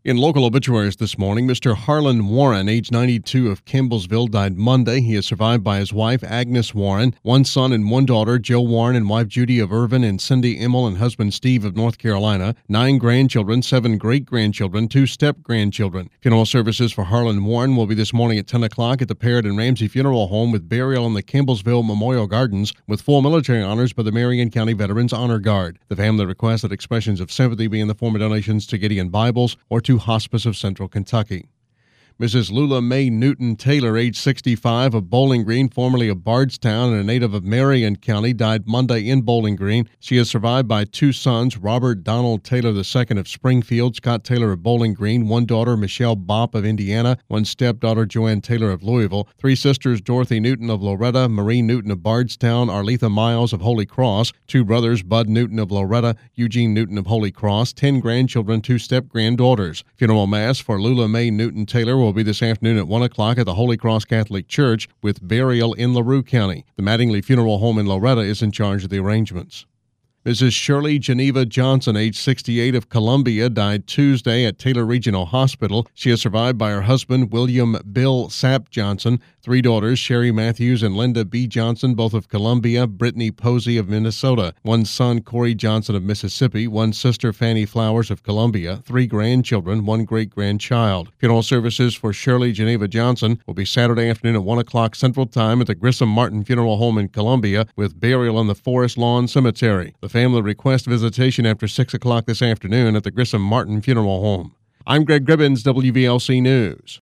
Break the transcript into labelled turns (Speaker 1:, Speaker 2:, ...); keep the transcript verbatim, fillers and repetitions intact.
Speaker 1: In local obituaries this morning, Mister Harlan Warren, age ninety-two, of Campbellsville, died Monday. He is survived by his wife, Agnes Warren, one son and one daughter, Joe Warren and wife Judy of Irvin, and Cindy Immel and husband Steve of North Carolina, nine grandchildren, seven great-grandchildren, two step-grandchildren. Funeral services for Harlan Warren will be this morning at ten o'clock at the Parrott and Ramsey Funeral Home, with burial in the Campbellsville Memorial Gardens, with full military honors by the Marion County Veterans Honor Guard. The family requests that expressions of sympathy be in the form of donations to Gideon Bibles or to Hospice of Central Kentucky. Missus Lula Mae Newton Taylor, age sixty-five, of Bowling Green, formerly of Bardstown and a native of Marion County, died Monday in Bowling Green. She is survived by two sons, Robert Donald Taylor the second of Springfield, Scott Taylor of Bowling Green, one daughter, Michelle Bopp of Indiana, one stepdaughter, Joanne Taylor of Louisville, three sisters, Dorothy Newton of Loretta, Marie Newton of Bardstown, Arletha Miles of Holy Cross, two brothers, Bud Newton of Loretta, Eugene Newton of Holy Cross, ten grandchildren, two step-granddaughters. Funeral mass for Lula Mae Newton Taylor will be this afternoon at one o'clock at the Holy Cross Catholic Church, with burial in LaRue County. The Mattingly Funeral Home in Loretta is in charge of the arrangements. Missus Shirley Geneva Johnson, age sixty-eight, of Columbia, died Tuesday at Taylor Regional Hospital. She is survived by her husband, William Bill Sapp Johnson, three daughters, Sherry Matthews and Linda B. Johnson, both of Columbia, Brittany Posey of Minnesota, one son, Corey Johnson of Mississippi, one sister, Fanny Flowers of Columbia, three grandchildren, one great-grandchild. Funeral services for Shirley Geneva Johnson will be Saturday afternoon at one o'clock Central Time at the Grissom Martin Funeral Home in Columbia, with burial in the Forest Lawn Cemetery. The family request visitation after six o'clock this afternoon at the Grissom Martin Funeral Home. I'm Greg Gribbins, W V L C News.